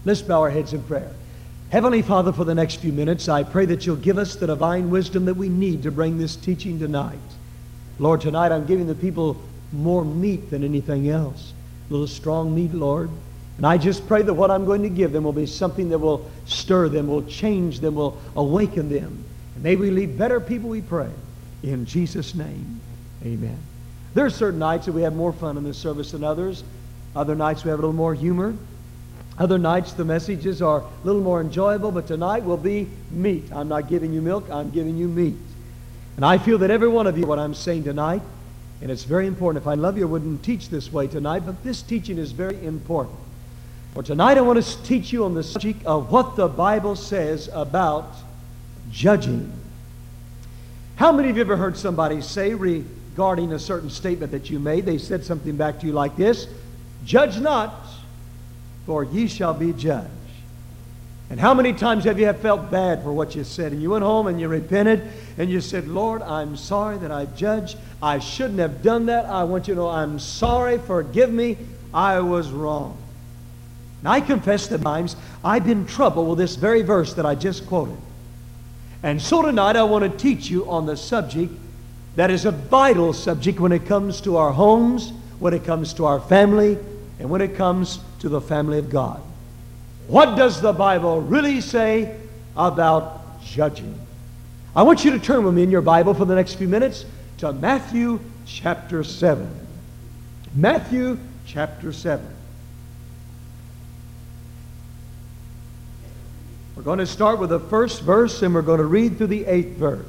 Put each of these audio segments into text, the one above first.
Let's bow our heads in prayer. Heavenly Father, for the next few minutes, I pray that you'll give us the divine wisdom that we need to bring this teaching tonight. Lord, tonight I'm giving the people more meat than anything else. A little strong meat, Lord. And I just pray that what I'm going to give them will be something that will stir them, will change them, will awaken them. And may we leave better people, we pray. In Jesus' name, amen. There are certain nights that we have more fun in this service than others. Other nights we have a little more humor. Other nights the messages are a little more enjoyable, but tonight will be meat. I'm not giving you milk, I'm giving you meat. And I feel that every one of you, what I'm saying tonight, and it's very important. If I love you, I wouldn't teach this way tonight, but this teaching is very important. For tonight I want to teach you on the subject of what the Bible says about judging. How many of you ever heard somebody say regarding a certain statement that you made, they said something back to you like this: "Judge not, for ye shall be judged." And how many times have you felt bad for what you said, and you went home and you repented and you said, "Lord, I'm sorry that I judged. I shouldn't have done that. I want you to know I'm sorry. Forgive me. I was wrong." Now, I confess that times I've been in trouble with this very verse that I just quoted. And so tonight I want to teach you on the subject that is a vital subject when it comes to our homes, when it comes to our family, and when it comes to the family of God. What does the Bible really say about judging? I want you to turn with me in your Bible for the next few minutes to Matthew chapter 7. Matthew chapter 7. We're going to start with the first verse and we're going to read through the 8th verse.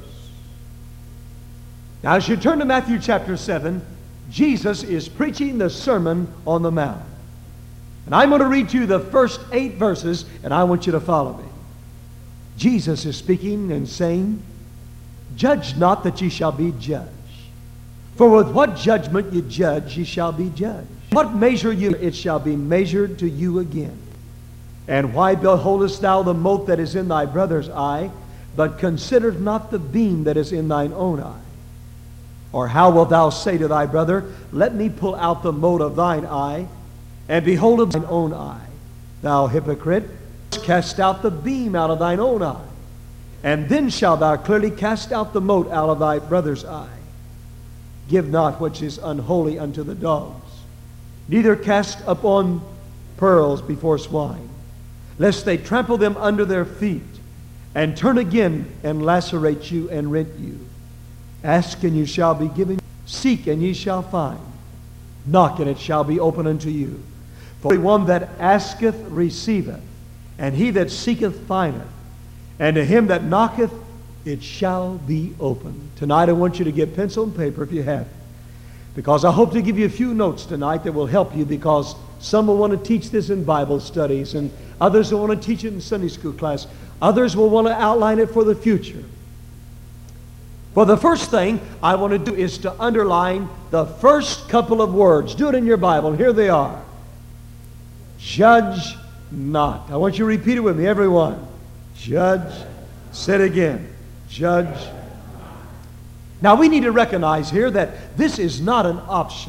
Now, as you turn to Matthew chapter 7, Jesus is preaching the Sermon on the Mount. And I'm going to read to you the first 8 verses, and I want you to follow me. Jesus is speaking and saying, "Judge not that ye shall be judged. For with what judgment ye judge, ye shall be judged. What measure you, it shall be measured to you again. And why beholdest thou the mote that is in thy brother's eye, but considerest not the beam that is in thine own eye? Or how wilt thou say to thy brother, Let me pull out the mote of thine eye, and behold of thine own eye? Thou hypocrite, cast out the beam out of thine own eye, and then shalt thou clearly cast out the mote out of thy brother's eye. Give not which is unholy unto the dogs, neither cast upon pearls before swine, lest they trample them under their feet, and turn again and lacerate you and rent you. Ask and you shall be given, seek and ye shall find, knock and it shall be open unto you. For every one that asketh receiveth, and he that seeketh findeth, and to him that knocketh it shall be open." Tonight I want you to get pencil and paper if you have it, because I hope to give you a few notes tonight that will help you, because some will want to teach this in Bible studies, and others will want to teach it in Sunday school class. Others will want to outline it for the future. Well, the first thing I want to do is to underline the first couple of words. Do it in your Bible. Here they are. Judge not. I want you to repeat it with me, everyone. Judge. Say it again. Judge. Now, we need to recognize here that this is not an option.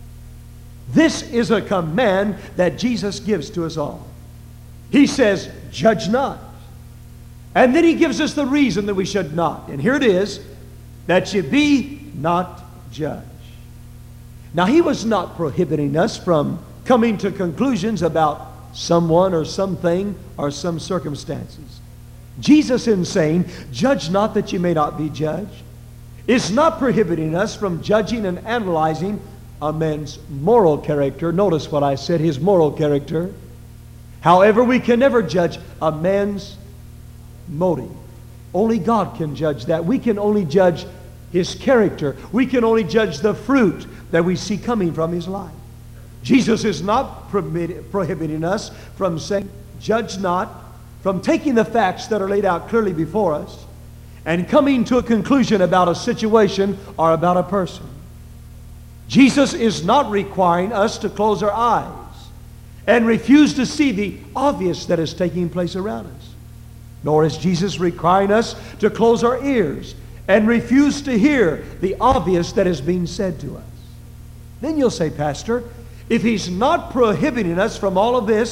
This is a command that Jesus gives to us all. He says, "Judge not." And then he gives us the reason that we should not. And here it is, that ye be not judged. Now, he was not prohibiting us from coming to conclusions about someone or something or some circumstances. Jesus, in saying, "Judge not that ye may not be judged," is not prohibiting us from judging and analyzing a man's moral character. Notice what I said, his moral character. However, we can never judge a man's motive. Only God can judge that. We can only judge his character. We can only judge the fruit that we see coming from his life. Jesus is not prohibiting us from saying, "Judge not," from taking the facts that are laid out clearly before us and coming to a conclusion about a situation or about a person. Jesus is not requiring us to close our eyes and refuse to see the obvious that is taking place around us. Nor is Jesus requiring us to close our ears and refuse to hear the obvious that is being said to us. Then you'll say, "Pastor, if he's not prohibiting us from all of this,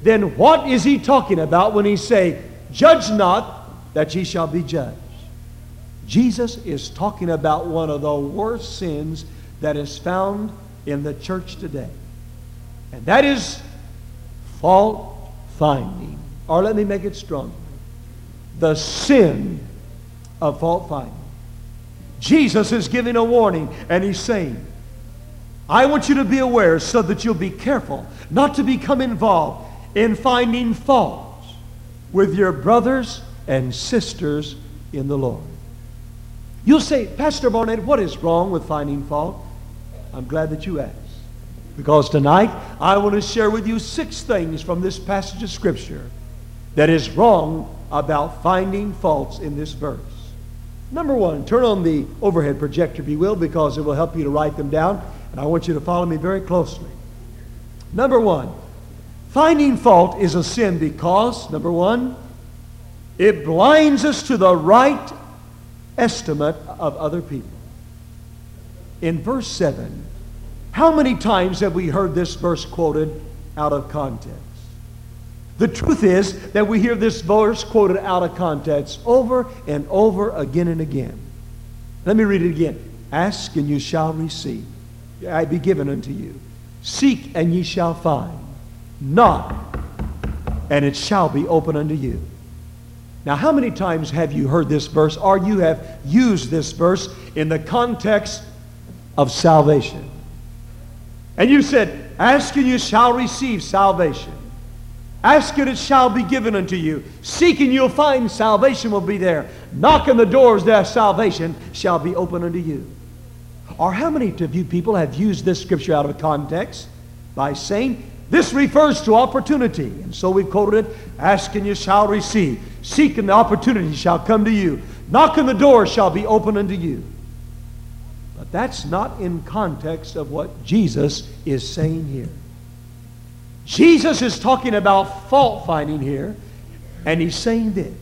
then what is he talking about when he say, judge not that ye shall be judged? Jesus is talking about one of the worst sins that is found in the church today. And that is fault finding. Or let me make it stronger. The sin of fault finding. Jesus is giving a warning, and he's saying, I want you to be aware so that you'll be careful not to become involved in finding faults with your brothers and sisters in the Lord. You'll say, Pastor Barnett, what is wrong with finding fault? I'm glad that you asked. Because tonight, I want to share with you 6 things from this passage of Scripture that is wrong about finding faults in this verse. Number 1, turn on the overhead projector, if you will, because it will help you to write them down. And I want you to follow me very closely. Number 1, finding fault is a sin because, number 1, it blinds us to the right estimate of other people. In verse 7, how many times have we heard this verse quoted out of context? The truth is that we hear this verse quoted out of context over and over again and again. Let me read it again. Ask and you shall receive. I be given unto you. Seek and ye shall find. Knock and it shall be open unto you. Now, how many times have you heard this verse, or you have used this verse in the context of salvation? And you said, ask and you shall receive salvation. Ask and it shall be given unto you. Seek and you'll find salvation will be there. Knock on the doors that salvation shall be open unto you. Or how many of you people have used this scripture out of context by saying, this refers to opportunity. And so we've quoted it, ask and you shall receive. Seek and the opportunity shall come to you. Knock and the door shall be open unto you. But that's not in context of what Jesus is saying here. Jesus is talking about fault finding here, and he's saying this.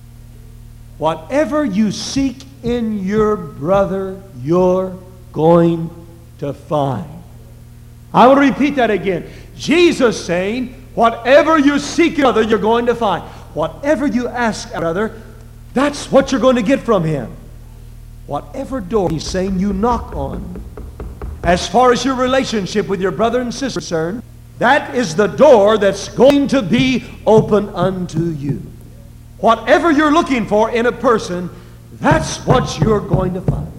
Whatever you seek in your brother, you're going to find. I will repeat that again. Jesus saying, whatever you seek in brother, you're going to find. Whatever you ask, brother, that's what you're going to get from him. Whatever door he's saying you knock on, as far as your relationship with your brother and sister is concerned, that is the door that's going to be open unto you. Whatever you're looking for in a person, that's what you're going to find.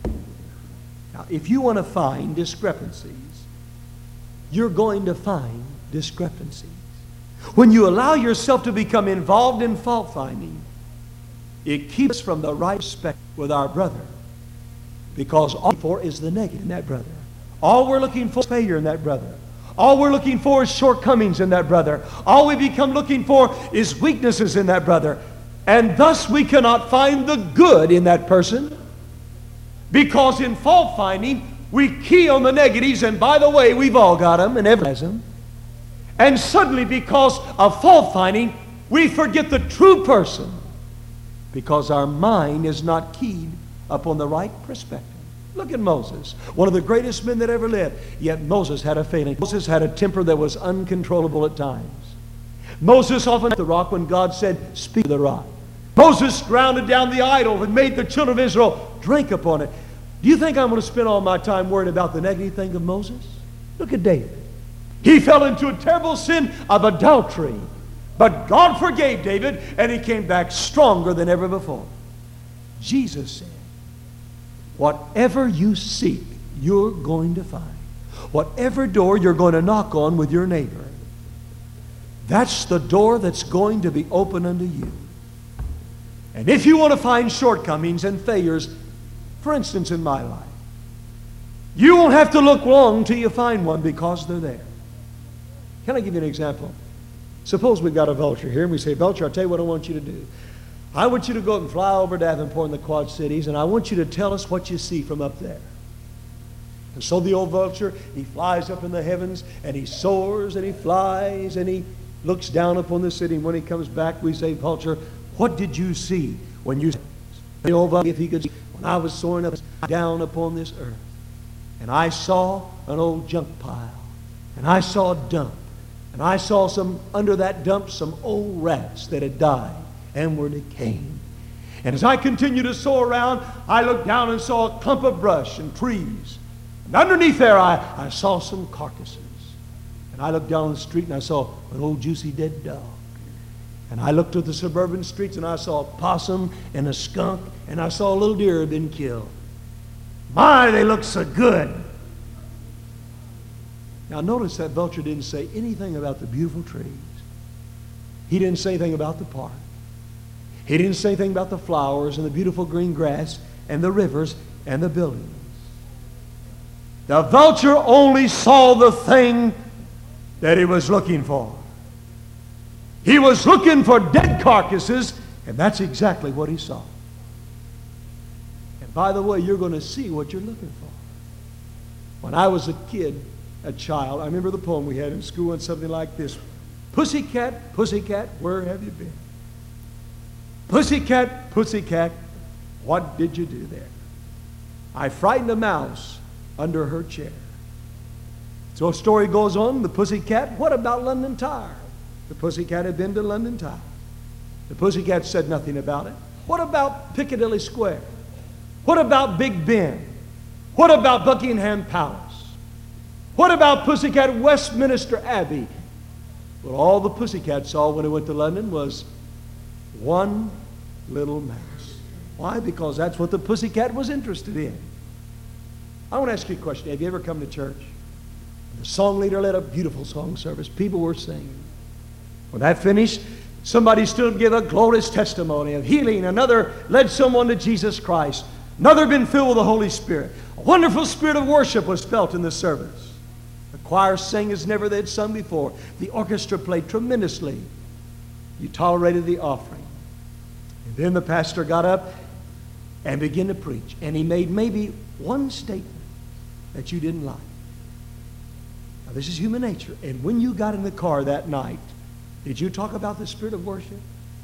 Now, if you want to find discrepancies, you're going to find discrepancies. When you allow yourself to become involved in fault finding, it keeps us from the right respect with our brother. Because all we're looking for is the negative in that brother. All we're looking for is failure in that brother. All we're looking for is shortcomings in that brother. All we become looking for is weaknesses in that brother. And thus we cannot find the good in that person. Because in fault finding, we key on the negatives, and by the way, we've all got them and everyone has them. And suddenly, because of fault finding, we forget the true person. Because our mind is not keyed upon the right perspective. Look at Moses, one of the greatest men that ever lived. Yet Moses had a failing. Moses had a temper that was uncontrollable at times. Moses often at the rock when God said, speak to the rock. Moses grounded down the idol and made the children of Israel drink upon it. Do you think I'm going to spend all my time worrying about the negative thing of Moses? Look at David. He fell into a terrible sin of adultery. But God forgave David, and he came back stronger than ever before. Jesus said, whatever you seek, you're going to find. Whatever door you're going to knock on with your neighbor, that's the door that's going to be open unto you. And if you want to find shortcomings and failures, for instance, in my life, you won't have to look long till you find one because they're there. Can I give you an example? Suppose we've got a vulture here, and we say, Vulture, I'll tell you what I want you to do. I want you to go up and fly over Davenport in the Quad Cities, and I want you to tell us what you see from up there. And so the old vulture, he flies up in the heavens, and he soars, and he flies, and he looks down upon the city. And when he comes back, we say, Vulture, what did you see when you... The old vulture, if he could see, when I was soaring up down upon this earth, and I saw an old junk pile, and I saw a dump, And I saw under that dump, some old rats that had died and were decaying. And as I continued to soar around, I looked down and saw a clump of brush and trees. And underneath there, I saw some carcasses. And I looked down the street and I saw an old juicy dead dog. And I looked at the suburban streets and I saw a possum and a skunk, and I saw a little deer had been killed. My, they look so good. Now notice that vulture didn't say anything about the beautiful trees. He didn't say anything about the park. He didn't say anything about the flowers and the beautiful green grass and the rivers and the buildings. The vulture only saw the thing that he was looking for. He was looking for dead carcasses, and that's exactly what he saw. And by the way, you're going to see what you're looking for. When I was a kid, a child, I remember the poem we had in school and something like this. Pussycat, pussycat, where have you been? Pussycat, pussycat, what did you do there? I frightened a mouse under her chair. So a story goes on, the pussycat, what about London Tower? The pussycat had been to London Tower. The pussycat said nothing about it. What about Piccadilly Square? What about Big Ben? What about Buckingham Palace? What about pussycat Westminster Abbey? Well, all the pussycat saw when it went to London was one little mouse. Why? Because that's what the pussycat was interested in. I want to ask you a question. Have you ever come to church? The song leader led a beautiful song service. People were singing. When that finished, somebody stood and gave a glorious testimony of healing. Another led someone to Jesus Christ. Another had been filled with the Holy Spirit. A wonderful spirit of worship was felt in the service. The choir sang as never they had sung before. The orchestra played tremendously. You tolerated the offering. And then the pastor got up and began to preach. And he made maybe one statement that you didn't like. Now, this is human nature. And when you got in the car that night, did you talk about the spirit of worship?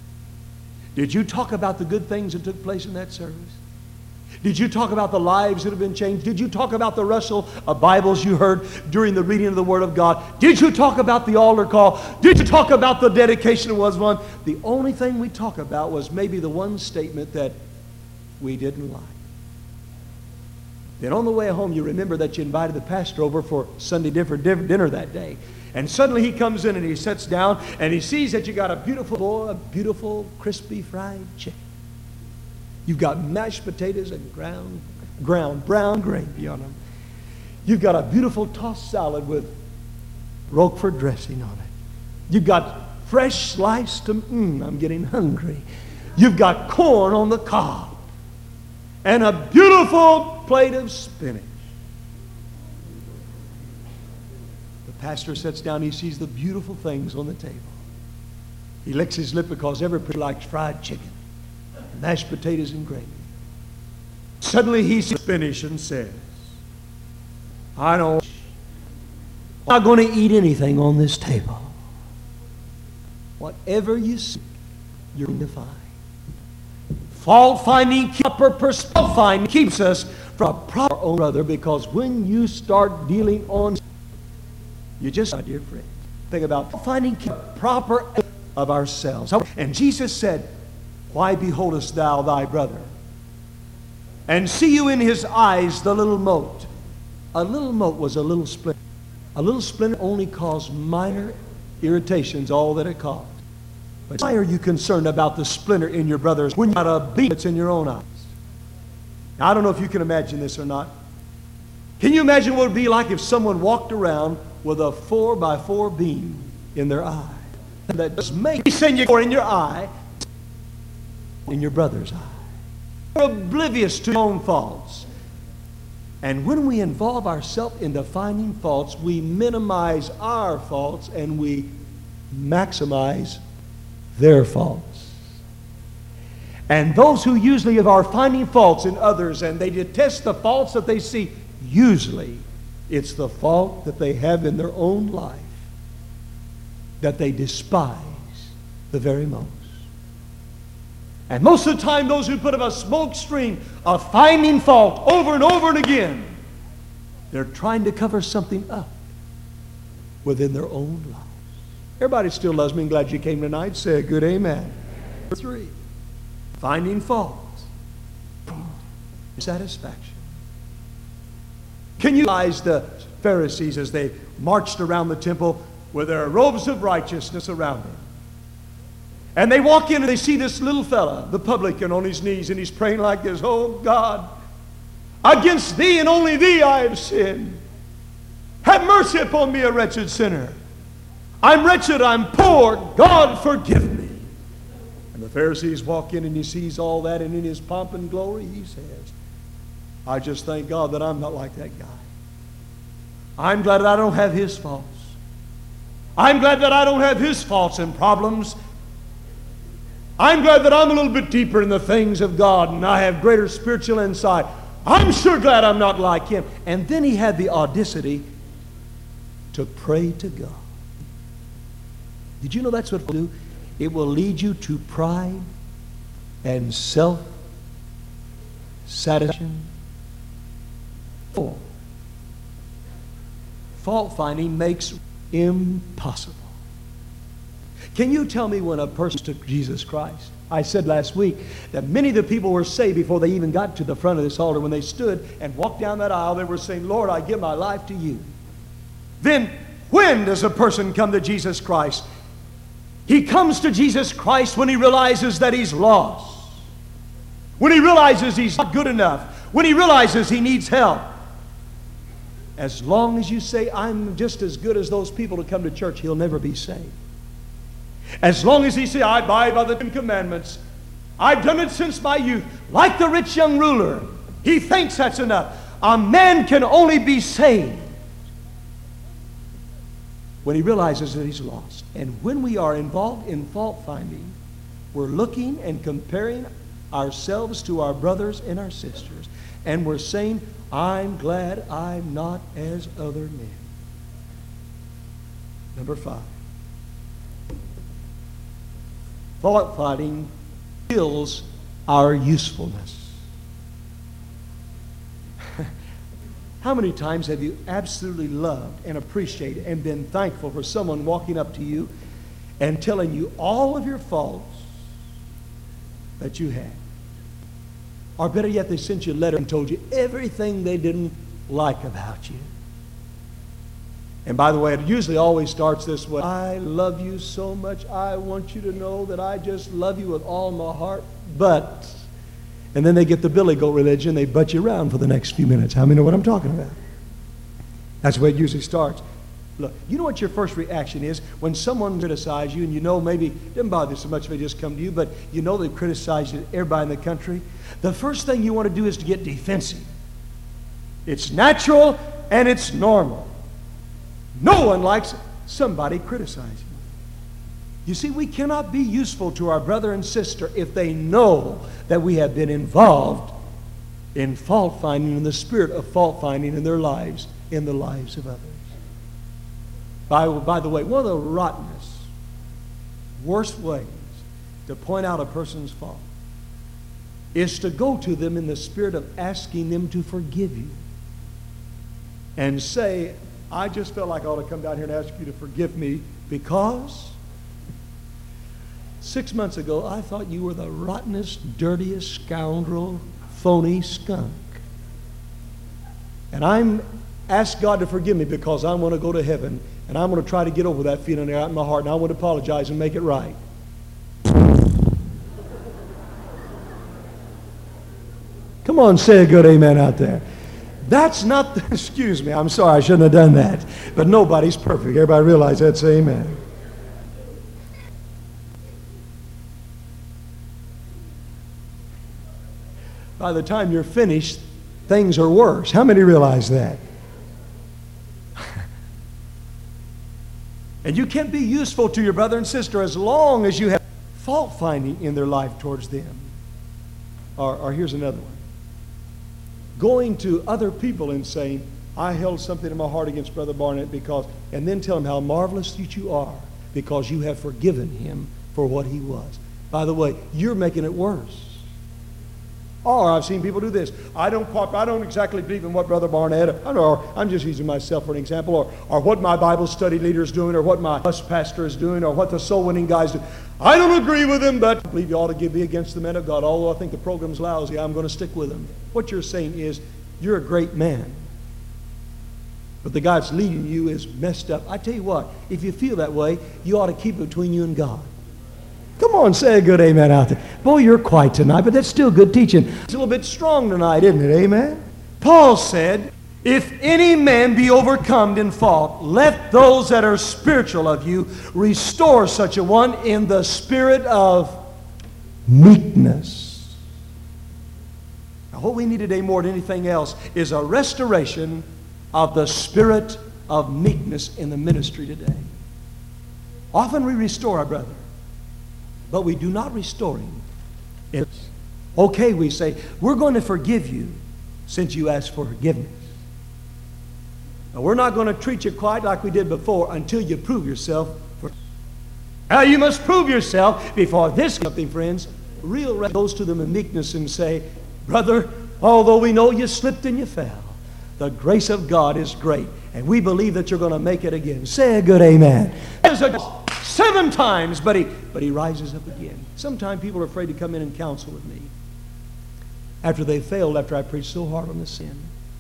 Did you talk about the good things that took place in that service? Did you talk about the lives that have been changed? Did you talk about the rustle of Bibles you heard during the reading of the Word of God? Did you talk about the altar call? Did you talk about the dedication was one? The only thing we talk about was maybe the one statement that we didn't like. Then on the way home, you remember that you invited the pastor over for Sunday dinner that day. And suddenly he comes in and he sits down and he sees that you got a beautiful crispy fried chicken. You've got mashed potatoes and ground brown gravy on them. You've got a beautiful tossed salad with Roquefort dressing on it. You've got fresh sliced, I'm getting hungry. You've got corn on the cob. And a beautiful plate of spinach. The pastor sits down, he sees the beautiful things on the table. He licks his lip because everybody likes fried chicken, mashed potatoes and gravy. Suddenly he sees spinach and says, I'm not going to eat anything on this table. Whatever you seek, you're going to find. Fault finding keeps us from our own brother, because when you start dealing on, you just, my dear friend, think about finding proper of ourselves. And Jesus said, why beholdest thou thy brother? And see you in his eyes the little mote. A little mote was a little splinter. A little splinter only caused minor irritations, all that it caused. But why are you concerned about the splinter in your brother's when you got a beam that's in your own eyes? Now, I don't know if you can imagine this or not. Can you imagine what it would be like if someone walked around with a 4x4 beam in their eye? That just makes you in your eye, in your brother's eye. You're oblivious to your own faults. And when we involve ourselves in defining faults, we minimize our faults and we maximize their faults. And those who usually are finding faults in others and they detest the faults that they see, usually it's the fault that they have in their own life that they despise the very most. And most of the time, those who put up a smoke screen of finding fault over and over and again, they're trying to cover something up within their own lives. Everybody still loves me and glad you came tonight. Say a good amen. Number 3, finding fault. Satisfaction. Can you realize the Pharisees as they marched around the temple with their robes of righteousness around them? And they walk in and they see this little fella, the publican, on his knees, and he's praying like this: "Oh God, against thee and only thee I have sinned. Have mercy upon me, a wretched sinner. I'm wretched, I'm poor. God, forgive me." And the Pharisees walk in and he sees all that, and in his pomp and glory he says, "I just thank God that I'm not like that guy. I'm glad that I don't have his faults. I'm glad that I don't have his faults and problems. I'm glad that I'm a little bit deeper in the things of God and I have greater spiritual insight. I'm sure glad I'm not like him." And then he had the audacity to pray to God. Did you know that's what it will do? It will lead you to pride and self-satisfaction. 4, fault finding makes impossible. Can you tell me when a person took Jesus Christ? I said last week that many of the people were saved before they even got to the front of this altar. When they stood and walked down that aisle, they were saying, "Lord, I give my life to you." Then when does a person come to Jesus Christ? He comes to Jesus Christ when he realizes that he's lost. When he realizes he's not good enough. When he realizes he needs help. As long as you say, "I'm just as good as those people to come to church," he'll never be saved. As long as he says, "I abide by the 10 Commandments. I've done it since my youth," like the rich young ruler, he thinks that's enough. A man can only be saved when he realizes that he's lost. And when we are involved in fault finding, we're looking and comparing ourselves to our brothers and our sisters, and we're saying, "I'm glad I'm not as other men." Number 5, fault finding kills our usefulness. How many times have you absolutely loved and appreciated and been thankful for someone walking up to you and telling you all of your faults that you had? Or better yet, they sent you a letter and told you everything they didn't like about you. And by the way, it usually always starts this way: "I love you so much. I want you to know that I just love you with all my heart, but..." And then they get the Billy Goat religion. They butt you around for the next few minutes. How many know what I'm talking about? That's the way it usually starts. Look, you know what your first reaction is when someone criticizes you, and you know maybe it doesn't bother you so much if they just come to you, but you know they've criticized everybody in the country. The first thing you want to do is to get defensive. It's natural and it's normal. No one likes somebody criticizing. You see, we cannot be useful to our brother and sister if they know that we have been involved in fault finding, in the spirit of fault finding in their lives, in the lives of others. By the way, one of the rottenest, worst ways to point out a person's fault is to go to them in the spirit of asking them to forgive you and say, "I just felt like I ought to come down here and ask you to forgive me because 6 months ago I thought you were the rottenest, dirtiest scoundrel, phony skunk. And I'm asked God to forgive me because I want to go to heaven, and I'm going to try to get over that feeling there out in my heart, and I want to apologize and make it right." Come on, say a good amen out there. That's not the, excuse me, I'm sorry, I shouldn't have done that. But nobody's perfect. Everybody realize that, say amen. By the time you're finished, things are worse. How many realize that? And you can't be useful to your brother and sister as long as you have fault finding in their life towards them. Or here's another one. Going to other people and saying, "I held something in my heart against Brother Barnett because," and then tell him how marvelous you are because you have forgiven him for what he was. By the way, you're making it worse. Or I've seen people do this. I don't exactly believe in what Brother Barnett, or I'm just using myself for an example, or what my Bible study leader is doing, or what my bus pastor is doing, or what the soul winning guys do. I don't agree with him, but I believe you ought to be against the men of God. Although I think the program's lousy, I'm going to stick with him. What you're saying is, you're a great man, but the guy that's leading you is messed up. I tell you what, if you feel that way, you ought to keep it between you and God. Come on, say a good amen out there. Boy, you're quiet tonight, but that's still good teaching. It's a little bit strong tonight, isn't it? Amen? Paul said, if any man be overcome in fault, let those that are spiritual of you restore such a one in the spirit of meekness. Now, what we need today more than anything else is a restoration of the spirit of meekness in the ministry today. Often we restore our brother, but we do not restore him. It's okay, we say, we're going to forgive you since you asked for forgiveness. Now, we're not going to treat you quite like we did before until you prove yourself. Now, you must prove yourself before this something, friends. Real goes to them in meekness and say, brother, although we know you slipped and you fell, the grace of God is great, and we believe that you're going to make it again. Say a good amen. 7 times, but he rises up again. Sometimes people are afraid to come in and counsel with me after they failed, after I preached so hard on the sin.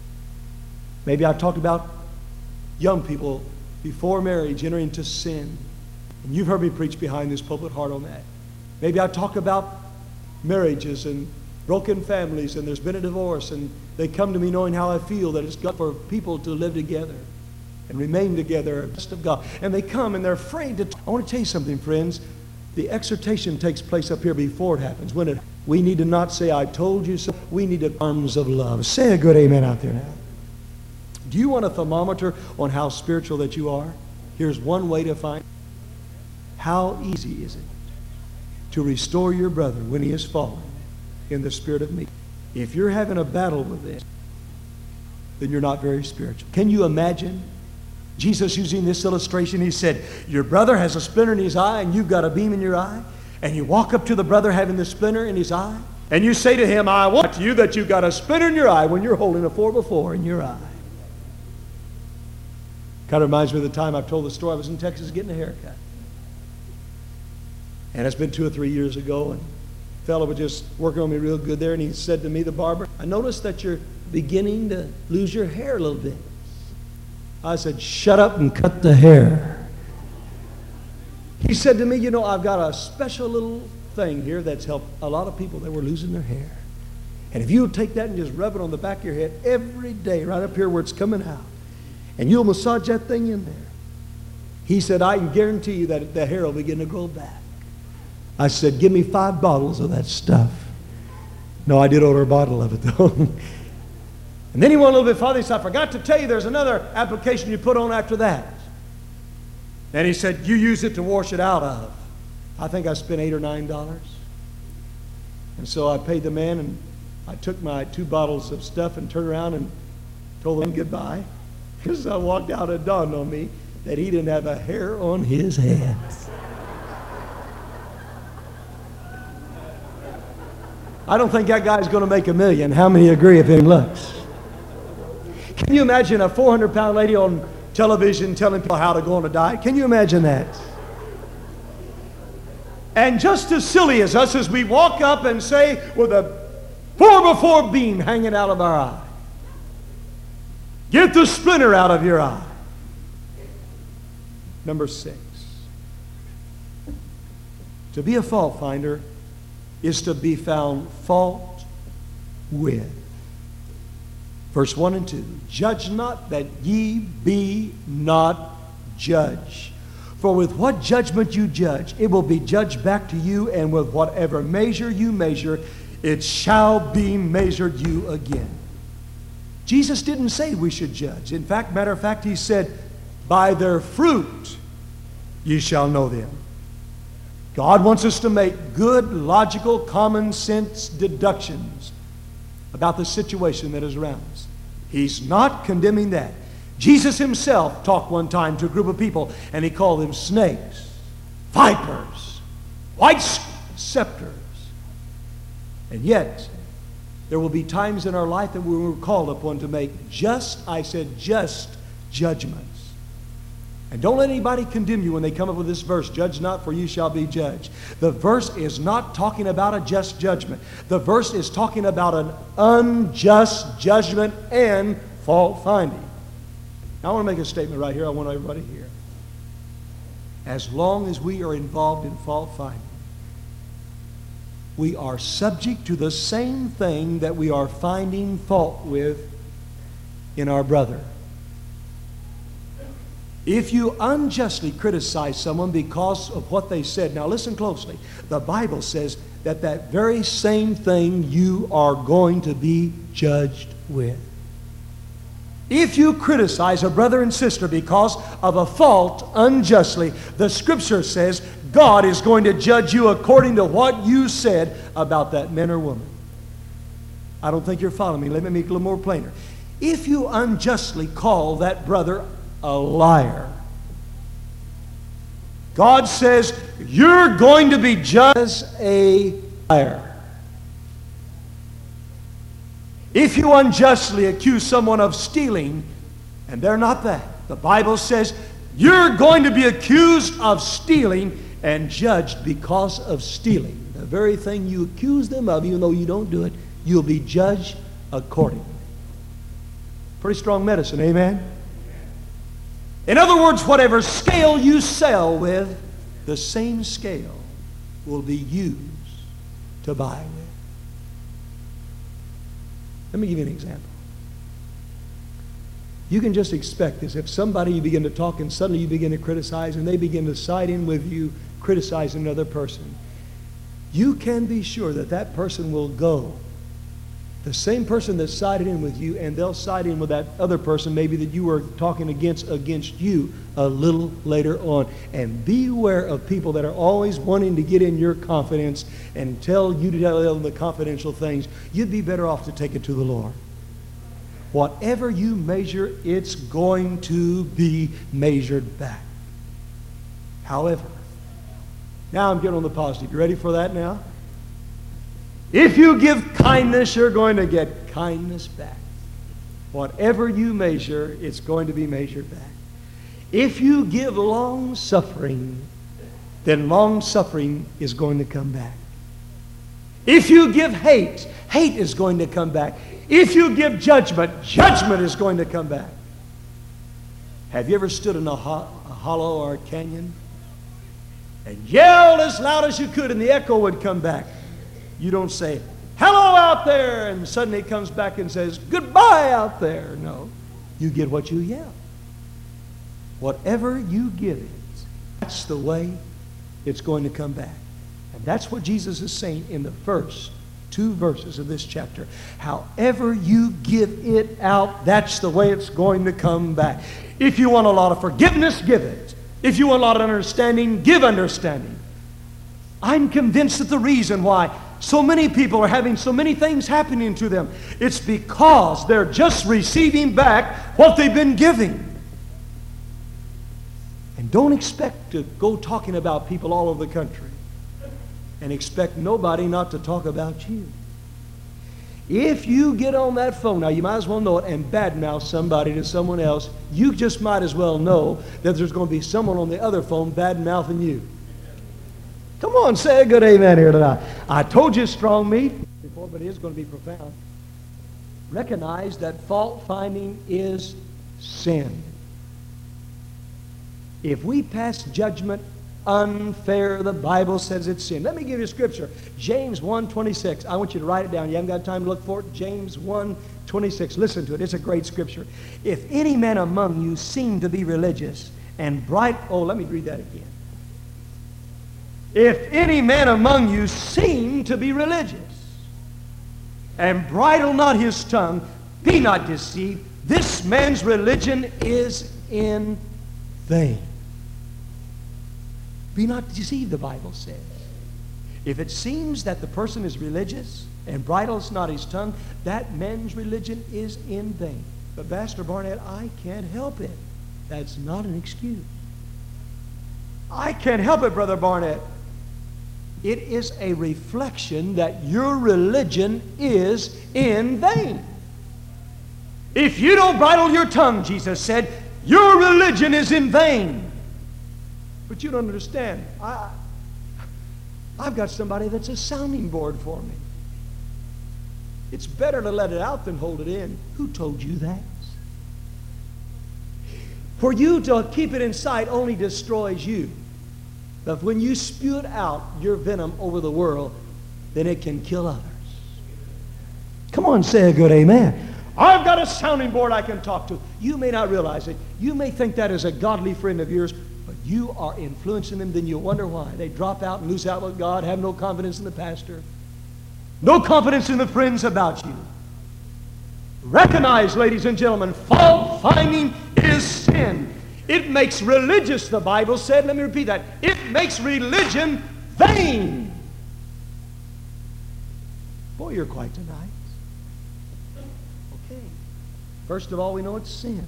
Maybe I talked about young people before marriage entering into sin. And you've heard me preach behind this pulpit hard on that. Maybe I talk about marriages and broken families, and there's been a divorce, and they come to me knowing how I feel that it's good for people to live together and remain together, best of God. And they come and they're afraid to. I want to tell you something, friends. The exhortation takes place up here before it happens. We need to not say, I told you so. We need the arms of love. Say a good amen out there now. Do you want a thermometer on how spiritual that you are? Here's one way to find. How easy is it to restore your brother when he has fallen in the spirit of meekness? If you're having a battle with this, then you're not very spiritual. Can you imagine Jesus using this illustration? He said, your brother has a splinter in his eye and you've got a beam in your eye, and you walk up to the brother having the splinter in his eye, and you say to him, I want you that you've got a splinter in your eye when you're holding a 4x4 in your eye. Kind of reminds me of the time I've told the story. I was in Texas getting a haircut. And it's been 2 or 3 years ago, and a fellow was just working on me real good there, and he said to me, the barber, I noticed that you're beginning to lose your hair a little bit. I said, shut up and cut the hair. He said to me, you know, I've got a special little thing here that's helped a lot of people that were losing their hair. And if you'll take that and just rub it on the back of your head every day, right up here where it's coming out, and you'll massage that thing in there, he said, I can guarantee you that the hair will begin to grow back. I said, give me 5 bottles of that stuff. No, I did order a bottle of it, though. And then he went a little bit farther. He said, I forgot to tell you there's another application you put on after that. And he said, you use it to wash it out of. I think I spent $8 or $9. And so I paid the man, and I took my 2 bottles of stuff and turned around and told him goodbye. Because I walked out, it dawned on me that he didn't have a hair on his head. I don't think that guy's going to make $1 million. How many agree if it looks? Can you imagine a 400-pound lady on television telling people how to go on a diet? Can you imagine that? And just as silly as us as we walk up and say with a 4x4 beam hanging out of our eye, get the splinter out of your eye. Number 6. To be a fault finder is to be found fault with. Verse 1 and 2. Judge not that ye be not judged. For with what judgment you judge, it will be judged back to you, and with whatever measure you measure, it shall be measured you again. Jesus didn't say we should judge. In fact, matter of fact, he said, by their fruit ye shall know them. God wants us to make good, logical, common sense deductions about the situation that is around us. He's not condemning that. Jesus himself talked one time to a group of people, and he called them snakes, vipers, white scepters. And yet, There will be times in our life that we were called upon to make just judgments. And don't let anybody condemn you when they come up with this verse, judge not, for you shall be judged. The verse is not talking about a just judgment. The verse is talking about an unjust judgment and fault finding. Now, I want to make a statement right here. I want everybody to hear. As long as we are involved in fault finding, we are subject to the same thing that we are finding fault with in our brother. If you unjustly criticize someone because of what they said, now listen closely, the Bible says that that very same thing you are going to be judged with. If you criticize a brother and sister because of a fault unjustly, the Scripture says God is going to judge you according to what you said about that man or woman. I don't think you're following me. Let me make it a little more plainer. If you unjustly call that brother a liar, God says you're going to be judged as a liar. If you unjustly accuse someone of stealing, and they're not that, the Bible says you're going to be accused of stealing and judged because of stealing. The very thing you accuse them of, even though you don't do it, you'll be judged accordingly. Pretty strong medicine, amen? In other words, whatever scale you sell with, the same scale will be used to buy with. Let me give you an example. You can just expect this. If somebody, you begin to talk and suddenly you begin to criticize and they begin to side in with you criticizing another person, you can be sure that that person will go. The same person that sided in with you, and they'll side in with that other person maybe that you were talking against you a little later on. And beware of people that are always wanting to get in your confidence and tell you to tell them the confidential things. You'd be better off to take it to the Lord. Whatever you measure, it's going to be measured back. However, now I'm getting on the positive. You ready for that now? If you give kindness, you're going to get kindness back. Whatever you measure, it's going to be measured back. If you give long-suffering, then long-suffering is going to come back. If you give hate, hate is going to come back. If you give judgment, judgment is going to come back. Have you ever stood in a hollow or a canyon and yelled as loud as you could and the echo would come back? You don't say, hello out there, and suddenly it comes back and says, goodbye out there. No, you get what you yell. Whatever you give it, that's the way it's going to come back. And that's what Jesus is saying in the first 2 verses of this chapter. However you give it out, that's the way it's going to come back. If you want a lot of forgiveness, give it. If you want a lot of understanding, give understanding. I'm convinced that the reason why so many people are having so many things happening to them, it's because they're just receiving back what they've been giving. And don't expect to go talking about people all over the country and expect nobody not to talk about you. If you get on that phone, now you might as well know it, and badmouth somebody to someone else, you just might as well know that there's going to be someone on the other phone badmouthing you. Come on, say a good amen here tonight. I told you strong meat before, but it is going to be profound. Recognize that fault finding is sin. If we pass judgment unfair, the Bible says it's sin. Let me give you a scripture. James 1:26. I want you to write it down. You haven't got time to look for it. James 1:26. Listen to it. It's a great scripture. If any man among you seem to be religious and bright... Oh, let me read that again. If any man among you seem to be religious and bridle not his tongue, be not deceived. This man's religion is in vain. Be not deceived, the Bible says. If it seems that the person is religious and bridles not his tongue, that man's religion is in vain. But Pastor Barnett, I can't help it. That's not an excuse. I can't help it, Brother Barnett. It is a reflection that your religion is in vain. If you don't bridle your tongue, Jesus said, your religion is in vain. But you don't understand. I've got somebody that's a sounding board for me. It's better to let it out than hold it in. Who told you that? For you to keep it inside only destroys you. But when you spew it out, your venom over the world, then it can kill others. Come on, say a good amen. I've got a sounding board I can talk to. You may not realize it. You may think that is a godly friend of yours, but you are influencing them. Then you wonder why. They drop out and lose out with God, have no confidence in the pastor, no confidence in the friends about you. Recognize, ladies and gentlemen, fault finding is sin. It makes religious, the Bible said. Let me repeat that. It makes religion vain. Boy, you're quite tonight. Okay. First of all, we know it's sin.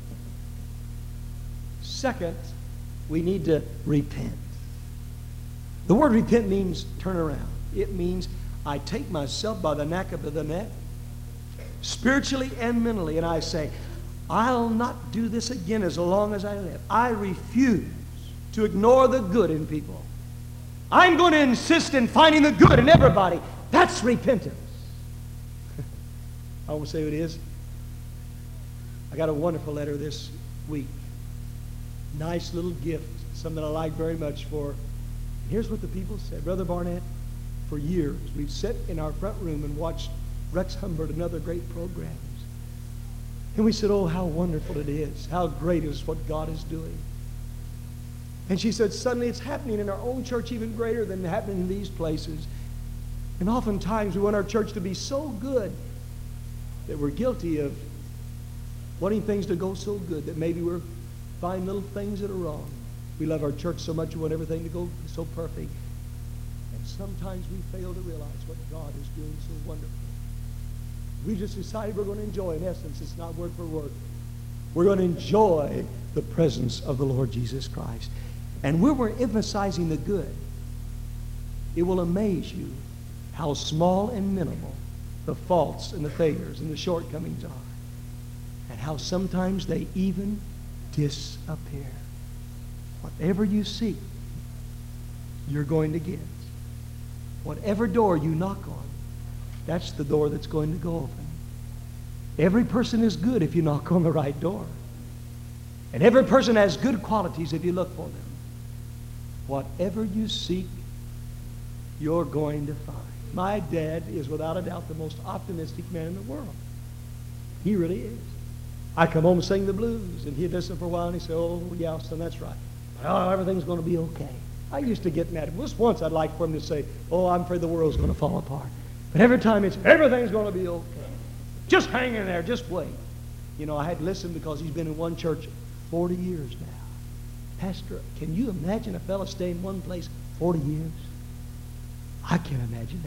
Second, we need to repent. The word repent means turn around. It means I take myself by the neck of the neck, spiritually and mentally, and I say, I'll not do this again as long as I live. I refuse to ignore the good in people. I'm going to insist in finding the good in everybody. That's repentance. I won't say who it is. I got a wonderful letter this week. Nice little gift, something I like very much for. And here's what the people said. Brother Barnett, for years we've sat in our front room and watched Rex Humbert and other great programs. And we said, oh, how wonderful it is. How great is what God is doing. And she said, suddenly it's happening in our own church even greater than happening in these places. And oftentimes we want our church to be so good that we're guilty of wanting things to go so good that maybe we're finding little things that are wrong. We love our church so much, we want everything to go so perfect. And sometimes we fail to realize what God is doing so wonderfully. We just decided we're going to enjoy. In essence, it's not word for word. We're going to enjoy the presence of the Lord Jesus Christ. And when we're emphasizing the good, it will amaze you how small and minimal the faults and the failures and the shortcomings are. And how sometimes they even disappear. Whatever you seek, you're going to get. Whatever door you knock on, that's the door that's going to go open. Every person is good if you knock on the right door. And every person has good qualities if you look for them. Whatever you seek, you're going to find. My dad is without a doubt the most optimistic man in the world. He really is. I come home and sing the blues, and he'd listen for a while, and he'd say, oh, yeah, son, that's right. Oh, everything's going to be okay. I used to get mad. Just once I'd like for him to say, oh, I'm afraid the world's going to fall apart. But every time it's, everything's going to be okay. Just hang in there. Just wait. You know, I had to listen because he's been in one church 40 years now. Pastor, can you imagine a fellow stay in one place 40 years? I can't imagine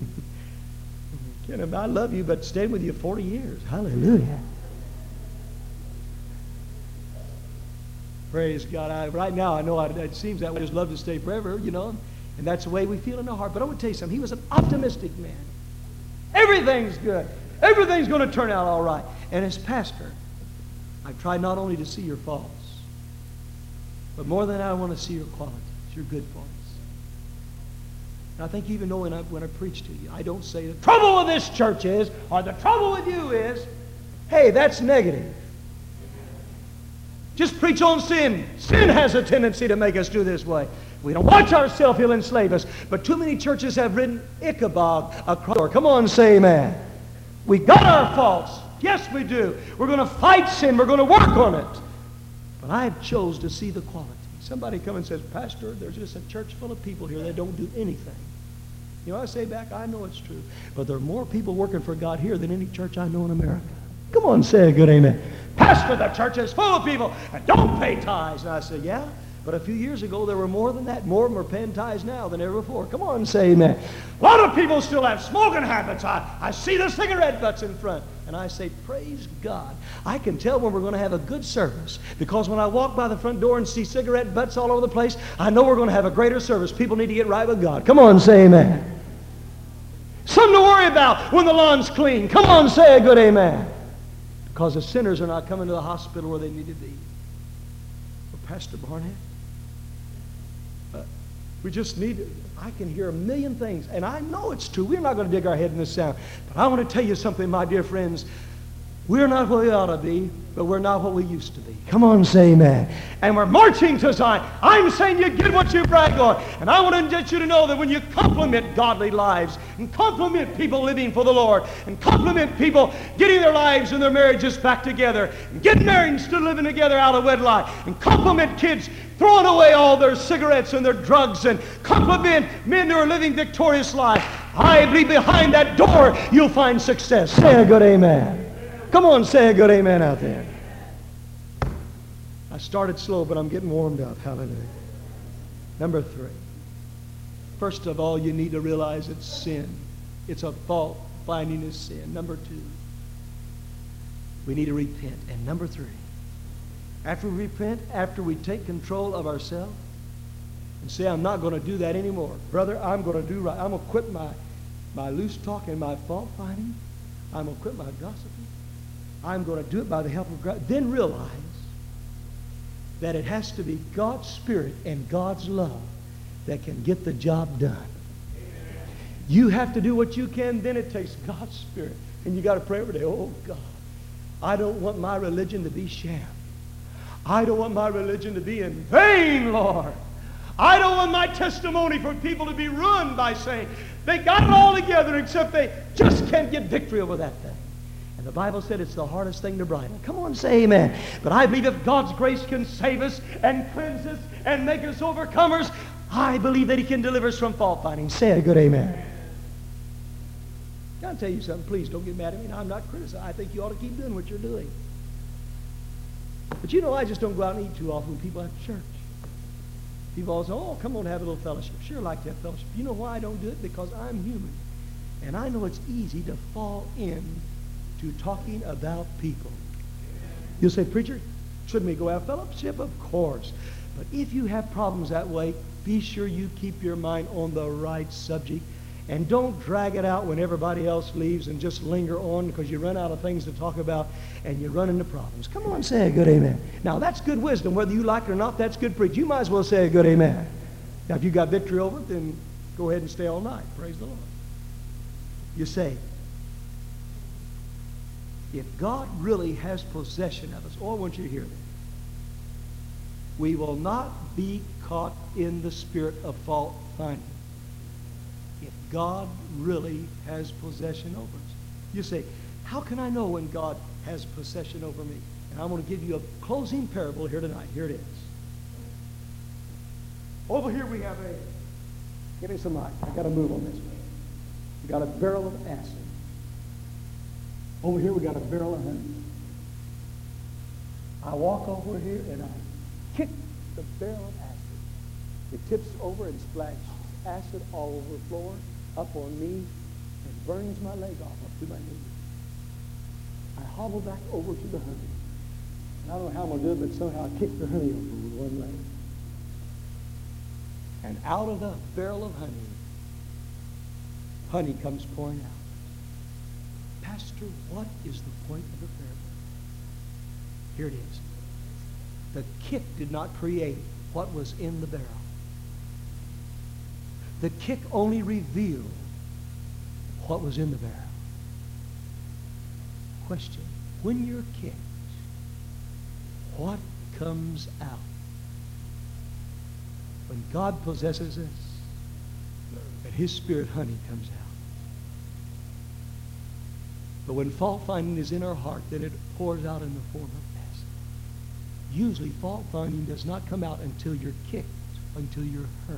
that. I love you, but staying with you 40 years. Hallelujah. Praise God. Right now, I know it seems that way. I just love to stay forever, you know. And that's the way we feel in our heart. But I want to tell you something. He was an optimistic man. Everything's good. Everything's going to turn out all right. And as pastor, I've tried not only to see your faults, but more than that, I want to see your qualities, your good points. And I think you even know when I preach to you, I don't say the trouble with this church is, or the trouble with you is, hey, that's negative. Just preach on sin. Sin has a tendency to make us do this way. We don't watch ourselves, he'll enslave us. But too many churches have written Ichabod across. Come on, say amen. We got our faults. Yes, we do. We're going to fight sin. We're going to work on it. But I chose to see the quality. Somebody come and says, Pastor, there's just a church full of people here that don't do anything. You know, I say back, I know it's true. But there are more people working for God here than any church I know in America. Come on, say a good amen. Pastor, the church is full of people that don't pay tithes. And I said, yeah, But a few years ago, there were more than that. More of them are paying tithes now than ever before. Come on and say amen. A lot of people still have smoking habits. I see the cigarette butts in front. And I say, praise God. I can tell when we're going to have a good service. Because when I walk by the front door and see cigarette butts all over the place, I know we're going to have a greater service. People need to get right with God. Come on and say amen. Something to worry about when the lawn's clean. Come on and say a good amen. Because the sinners are not coming to the hospital where they need to be. Well, Pastor Barnett, we just need to, I can hear a million things, and I know it's true. We're not going to dig our head in the sand. But I want to tell you something, my dear friends. We're not what we ought to be, but we're not what we used to be. Come on and say amen. And we're marching to Zion. I'm saying you get what you brag on. And I want to get you to know that when you compliment godly lives, and compliment people living for the Lord, and compliment people getting their lives and their marriages back together, and getting married and still living together out of wedlock, and compliment kids throwing away all their cigarettes and their drugs, and compliment men who are living victorious lives, I believe behind that door you'll find success. Say a good amen. Come on, say a good amen out there. I started slow, but I'm getting warmed up. Hallelujah. Number 3. First of all, you need to realize it's sin. It's a fault. Finding is sin. Number 2, we need to repent. And number 3, after we repent, after we take control of ourselves and say, I'm not going to do that anymore. Brother, I'm going to do right. I'm going to quit my loose talk and my fault finding. I'm going to quit my gossiping. I'm going to do it by the help of God. Then realize that it has to be God's Spirit and God's love that can get the job done. Amen. You have to do what you can, then it takes God's Spirit. And you got to pray every day, oh God, I don't want my religion to be sham. I don't want my religion to be in vain, Lord. I don't want my testimony for people to be ruined by saying they got it all together except they just can't get victory over that thing. The Bible said it's the hardest thing to bridle. Come on, say amen. But I believe if God's grace can save us and cleanse us and make us overcomers, I believe that He can deliver us from fault finding. Say a good amen. I'll tell you something. Please don't get mad at me. Now, I'm not criticizing. I think you ought to keep doing what you're doing. But you know, I just don't go out and eat too often when people have church. People always say, oh, come on, have a little fellowship. Sure, I like to have fellowship. You know why I don't do it? Because I'm human. And I know it's easy to fall in to talking about people. You'll say, preacher, shouldn't we go have fellowship? Of course. But if you have problems that way, be sure you keep your mind on the right subject. And don't drag it out when everybody else leaves and just linger on because you run out of things to talk about and you run into problems. Come on, say a good amen. Now, that's good wisdom. Whether you like it or not, that's good preaching. You might as well say a good amen. Now, if you got victory over it, then go ahead and stay all night. Praise the Lord. You say, if God really has possession of us, oh, I want you to hear this. We will not be caught in the spirit of fault finding if God really has possession over us. You say, how can I know when God has possession over me? And I'm going to give you a closing parable here tonight. Here it is. Over here we have a, give me some light. I got to move on this way. We got a barrel of acid. Over here we got a barrel of honey. I walk over here and I kick the barrel of acid. It tips over and splashes acid all over the floor, up on me, and burns my leg off up to my knee. I hobble back over to the honey. And I don't know how I'm going to do it, but somehow I kick the honey over with one leg. And out of the barrel of honey comes pouring out. Pastor, what is the point of the parable? Here it is. The kick did not create what was in the barrel. The kick only revealed what was in the barrel. Question. When you're kicked, what comes out? When God possesses us, that His Spirit, honey, comes out. But when fault finding is in our heart, then it pours out in the form of acid. Usually fault finding does not come out until you're kicked, until you're hurt.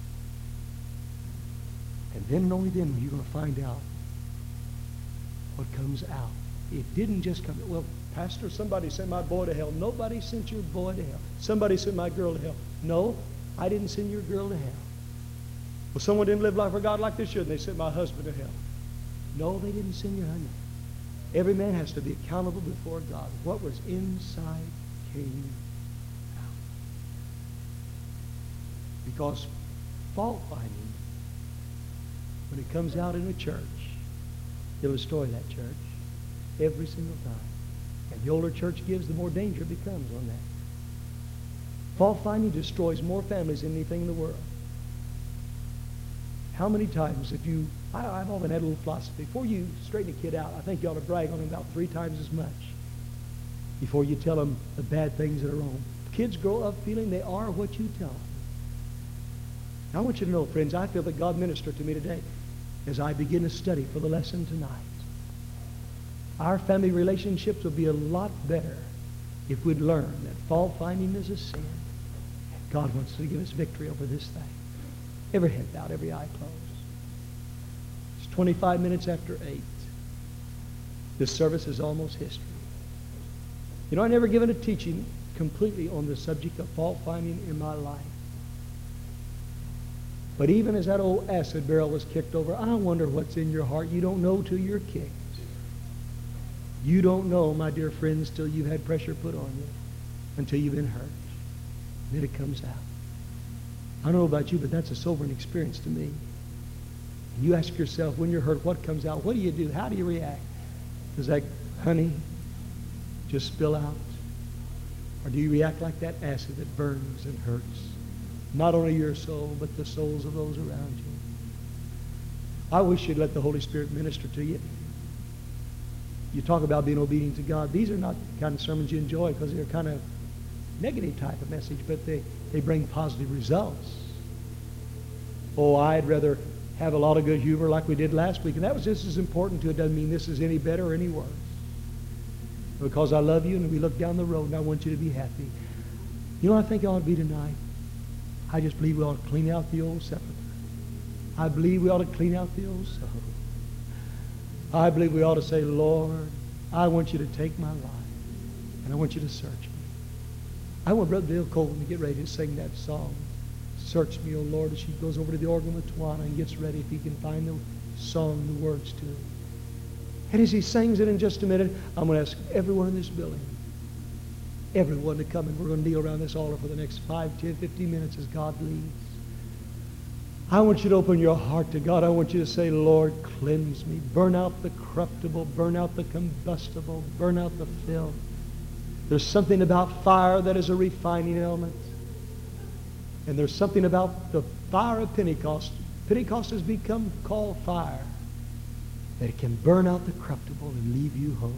And then and only then you're going to find out what comes out. It didn't just come. Well, Pastor, somebody sent my boy to hell. Nobody sent your boy to hell. Somebody sent my girl to hell. No, I didn't send your girl to hell. Well, someone didn't live life for God like they should, and they sent my husband to hell. No, they didn't send your honey. Every man has to be accountable before God. What was inside came out. Because fault finding, when it comes out in a church, it'll destroy that church every single time. And the older church gives, the more danger it becomes on that. Fault finding destroys more families than anything in the world. How many times if you, I've often had a little philosophy, before you straighten a kid out, I think you ought to brag on him about 3 times as much before you tell them the bad things that are wrong. Kids grow up feeling they are what you tell them. Now I want you to know, friends, I feel that God ministered to me today as I begin to study for the lesson tonight. Our family relationships will be a lot better if we'd learn that fault finding is a sin. God wants to give us victory over this thing. Every head bowed, every eye closed. It's 25 minutes after 8. This service is almost history. You know, I've never given a teaching completely on the subject of fault finding in my life. But even as that old acid barrel was kicked over, I wonder what's in your heart. You don't know till you're kicked. You don't know, my dear friends, till you've had pressure put on you, until you've been hurt. And then it comes out. I don't know about you, but that's a sobering experience to me. And you ask yourself, when you're hurt, what comes out? What do you do? How do you react? Does that honey just spill out? Or do you react like that acid that burns and hurts? Not only your soul, but the souls of those around you. I wish you'd let the Holy Spirit minister to you. You talk about being obedient to God. These are not the kind of sermons you enjoy because they're kind of negative type of message, but they bring positive results. Oh, I'd rather have a lot of good humor like we did last week, and that was just as important to it. Doesn't mean this is any better or any worse. Because I love you and we look down the road and I want you to be happy. You know what I think it ought to be tonight? I just believe we ought to clean out the old sepulcher. I believe we ought to clean out the old soul. I believe we ought to say, Lord, I want you to take my life and I want you to search me. I want Brother Bill Colton to get ready to sing that song. Search me, O Lord, as she goes over to the organ with Tawana and gets ready if he can find the song, the words to it. And as he sings it in just a minute, I'm going to ask everyone in this building, everyone to come, and we're going to kneel around this altar for the next 5, 10, 15 minutes as God leads. I want you to open your heart to God. I want you to say, Lord, cleanse me. Burn out the corruptible. Burn out the combustible. Burn out the filth. There's something about fire that is a refining element. And there's something about the fire of Pentecost. Pentecost has become called fire. That it can burn out the corruptible and leave you whole.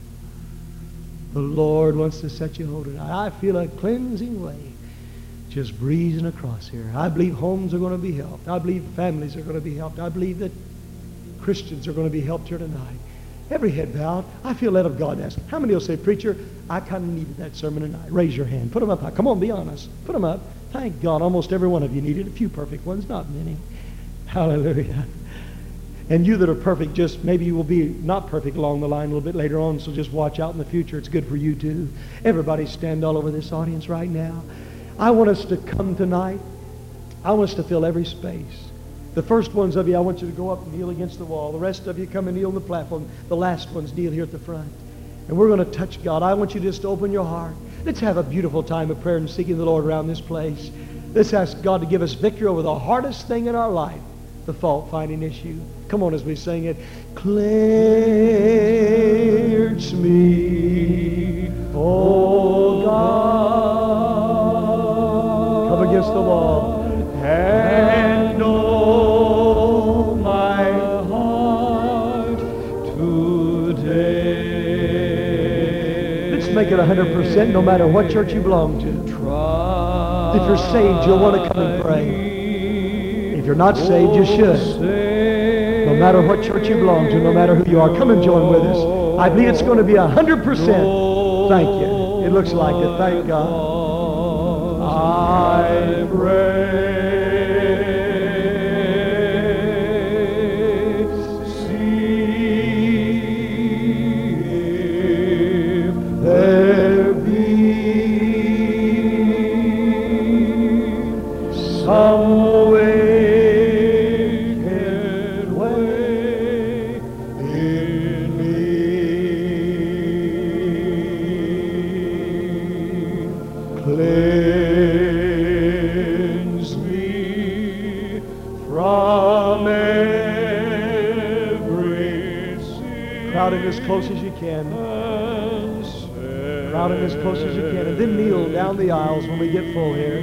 The Lord wants to set you whole tonight. I feel a cleansing wave just breezing across here. I believe homes are going to be helped. I believe families are going to be helped. I believe that Christians are going to be helped here tonight. Every head bowed. I feel led of God to ask. How many will say, Preacher, I kind of needed that sermon tonight? Raise your hand. Put them up high. Come on, be honest. Put them up. Thank God. Almost every one of you needed. A few perfect ones, not many. Hallelujah. And you that are perfect, just maybe you will be not perfect along the line a little bit later on, so just watch out in the future. It's good for you too. Everybody stand all over this audience right now. I want us to come tonight. I want us to fill every space. The first ones of you, I want you to go up and kneel against the wall. The rest of you come and kneel on the platform. The last ones kneel here at the front. And we're going to touch God. I want you just to open your heart. Let's have a beautiful time of prayer and seeking the Lord around this place. Let's ask God to give us victory over the hardest thing in our life, the fault-finding issue. Come on as we sing it. Cleanse me, O God. Come against the wall. And know my heart today. Let's make it 100% no matter what church you belong to. If you're saved, you'll want to come and pray. If you're not saved, you should. No matter what church you belong to, no matter who you are, come and join with us. I believe it's going to be 100%. Thank you. It looks like it. Thank God. I pray. See if from every sin. Crowd in as close as you can. Crowd in as close as you can. And then kneel down the aisles when we get full here.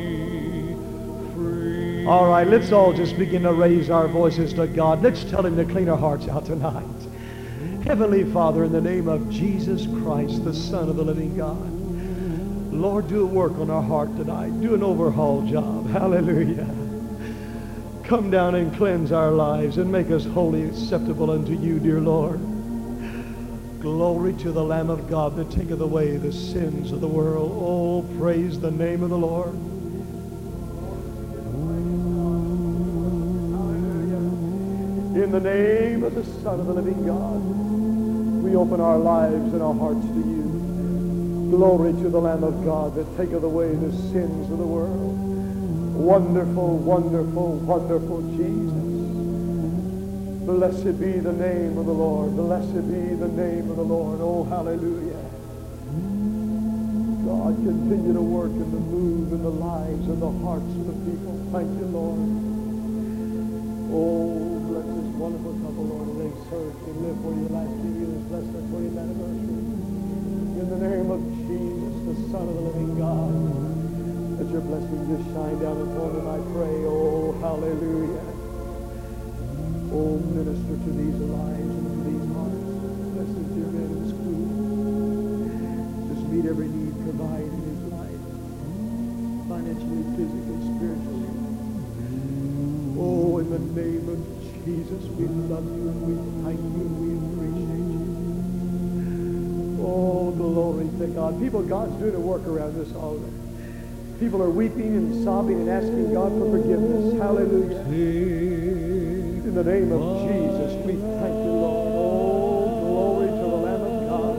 All right, let's all just begin to raise our voices to God. Let's tell him to clean our hearts out tonight. Heavenly Father, in the name of Jesus Christ, the Son of the living God, Lord, do a work on our heart tonight. Do an overhaul job. Hallelujah. Come down and cleanse our lives and make us wholly acceptable unto you, dear Lord. Glory to the Lamb of God that taketh away the sins of the world. Oh, praise the name of the Lord. In the name of the Son of the living God, we open our lives and our hearts to you. Glory to the Lamb of God that taketh away the sins of the world. Wonderful, wonderful, wonderful Jesus. Blessed be the name of the Lord. Blessed be the name of the Lord. Oh, hallelujah. God, continue to work and to move in the lives and the hearts of the people. Thank you, Lord. Oh, bless this wonderful couple, Lord, as they serve and live for your last 2 years. Bless their 20th anniversary. In the name of Jesus, the Son of the living God, let your blessing just shine down upon them, I pray. Oh, hallelujah. Oh, minister to these lives and to these hearts. Bless this dear man in school. Just meet every need, provide in his life. Financially, physically, spiritually. Oh, in the name of Jesus, we love you and we thank you and we appreciate you. Oh, glory to God. People, God's doing a work around this altar. People are weeping and sobbing and asking God for forgiveness. Hallelujah. In the name of Jesus, we thank you, Lord. Oh, glory to the Lamb of God.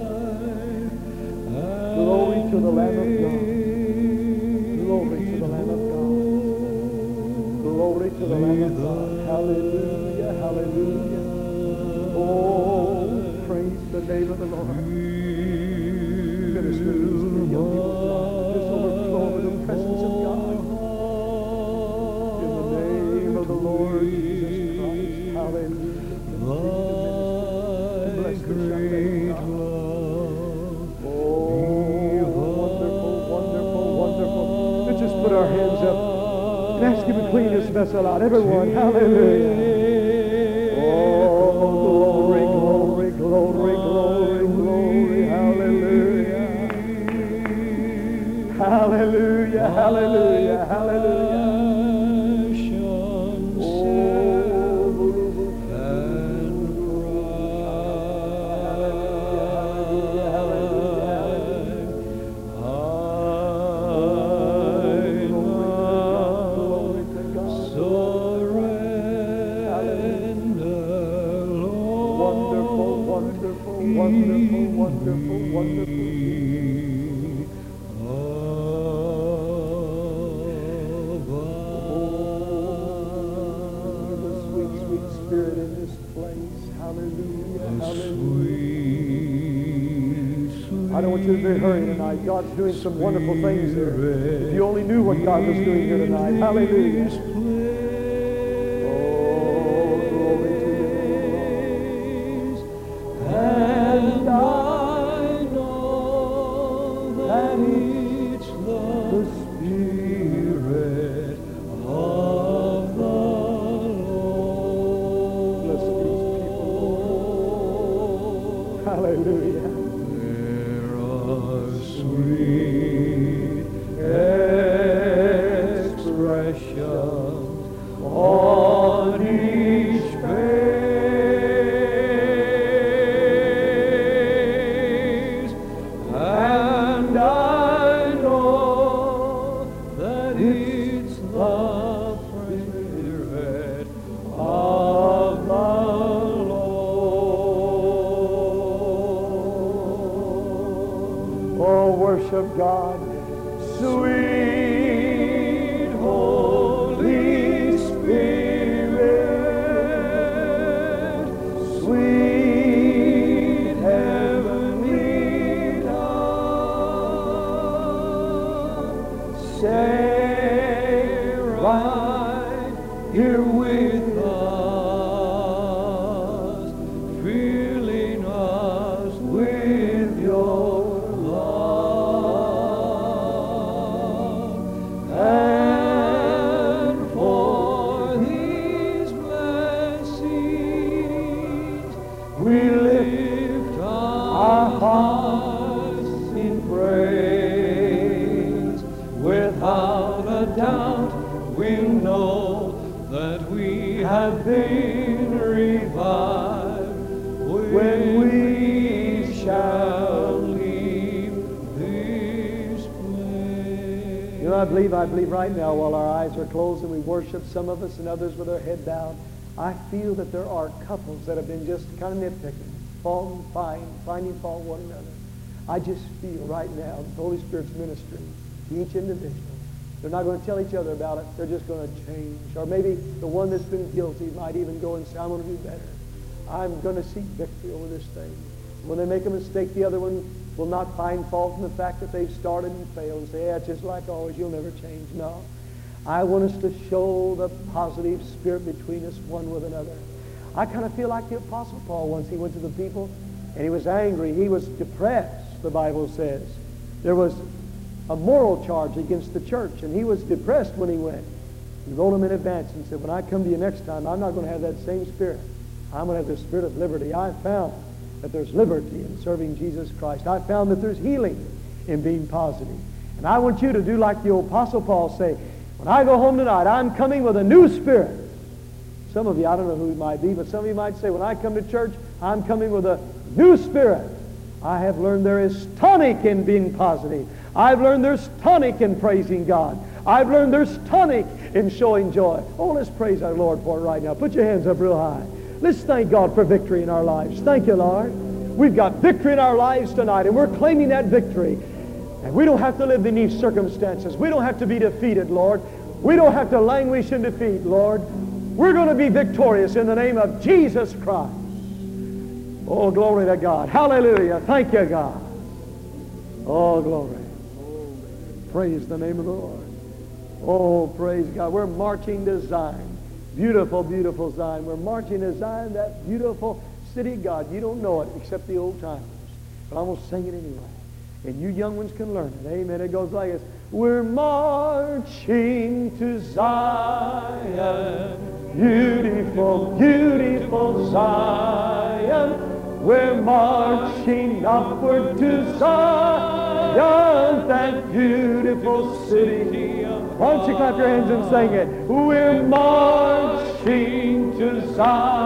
Glory to the Lamb of God. Glory to the Lamb of God. Glory to the Lamb of God. Hallelujah, hallelujah. Oh, praise the name of the Lord. Minister to these young people's lives. Just overflow with the presence of God. In the name of the Lord Jesus Christ. Hallelujah. Bless the shepherd of God. Oh, wonderful, wonderful, wonderful. Let's just put our hands up and ask him to clean this vessel out. Everyone, hallelujah. Oh, glory, glory, glory, glory, glory, hallelujah. Hallelujah, hallelujah, hallelujah. Wonderful, wonderful, wonderful. The sweet, sweet Spirit in this place. Hallelujah, hallelujah. I don't want you to be hurried tonight. God's doing some wonderful things here. If you only knew what God was doing here tonight. Hallelujah. Hallelujah. There are sweet expressions on each face, and I know that it's the Spirit of the worship God. Sweet Holy Spirit, sweet heavenly dove, stay right here with us. have been revived when we shall leave this place. You know, I believe right now while our eyes are closed and we worship, some of us and others with their head bowed, I feel that there are couples that have been just kind of nitpicking, finding fault one another. I just feel right now the Holy Spirit's ministering to each individual. They're not going to tell each other about it. They're just going to change. Or maybe the one that's been guilty might even go and say, I'm going to do better. I'm going to seek victory over this thing. When they make a mistake, the other one will not find fault in the fact that they've started and failed and say, yeah, it's just like always, you'll never change. No. I want us to show the positive spirit between us one with another. I kind of feel like the Apostle Paul once. He went to the people and he was angry. He was depressed, the Bible says. There was a moral charge against the church, and he was depressed when he went. He wrote them in advance and said, when I come to you next time, I'm not going to have that same spirit. I'm going to have the spirit of liberty. I found that there's liberty in serving Jesus Christ. I found that there's healing in being positive. And I want you to do like the old Apostle Paul say, when I go home tonight, I'm coming with a new spirit. Some of you, I don't know who it might be, but some of you might say, when I come to church, I'm coming with a new spirit. I have learned there is tonic in being positive. I've learned there's tonic in praising God. I've learned there's tonic in showing joy. Oh, let's praise our Lord for it right now. Put your hands up real high. Let's thank God for victory in our lives. Thank you, Lord. We've got victory in our lives tonight, and we're claiming that victory. And we don't have to live in these circumstances. We don't have to be defeated, Lord. We don't have to languish in defeat, Lord. We're going to be victorious in the name of Jesus Christ. Oh, glory to God. Hallelujah. Thank you, God. Oh, glory. Praise the name of the Lord. Oh, praise God. We're marching to Zion. Beautiful, beautiful Zion. We're marching to Zion, that beautiful city of God. You don't know it except the old timers. But I'm going to sing it anyway. And you young ones can learn it. Amen. It goes like this. We're marching to Zion. Beautiful, beautiful Zion. We're marching upward to Zion, that beautiful city. Why don't you clap your hands and sing it? We're marching to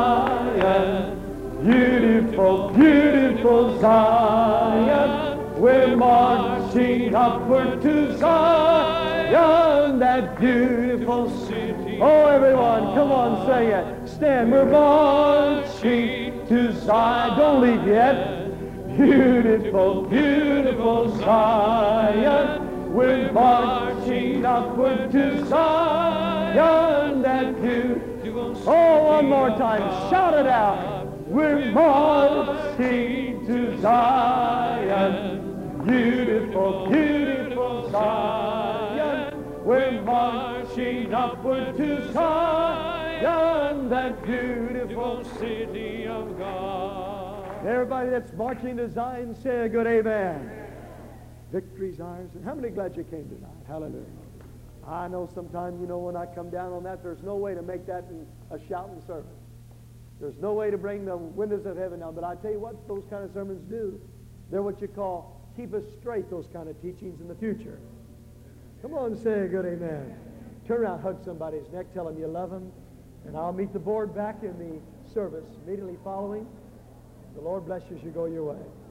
Zion, beautiful, beautiful Zion. We're marching upward to Zion, that beautiful city. Oh, everyone, come on, sing it. Stand. We're marching to Zion. Don't leave yet. Beautiful, beautiful Zion. We're marching upward to Zion, that beautiful city. Oh, one more time. Shout it out. We're marching to Zion. Beautiful, beautiful Zion. We're marching upward to Zion, that beautiful city of God. Everybody that's marching to Zion, say a good amen. Victory's ours. And how many glad you came tonight? Hallelujah. I know sometimes, you know, when I come down on that, there's no way to make that a shouting service. There's no way to bring the windows of heaven down. But I tell you what those kind of sermons do. They're what you call keep us straight, those kind of teachings in the future. Come on, say a good amen. Turn around, hug somebody's neck, tell them you love them. And I'll meet the board back in the service immediately following. The Lord bless you as you go your way.